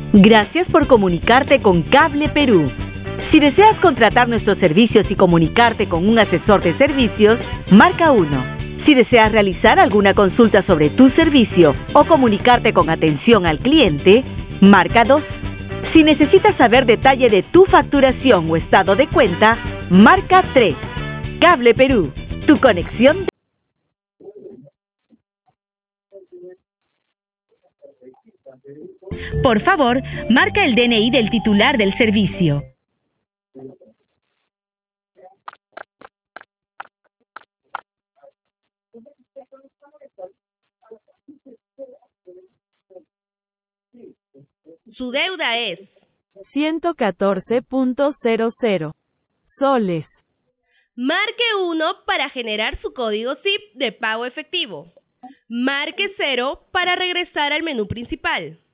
Gracias por comunicarte con Cable Perú. Si deseas contratar nuestros servicios y comunicarte con un asesor de servicios, marca 1. Si deseas realizar alguna consulta sobre tu servicio o comunicarte con atención al cliente, marca 2. Si necesitas saber detalle de tu facturación o estado de cuenta, marca 3. Cable Perú, tu conexión. Por favor, marca el DNI del titular del servicio. Su deuda es 114.00 soles. Marque 1 para generar su código SIP de pago efectivo. Marque 0 para regresar al menú principal.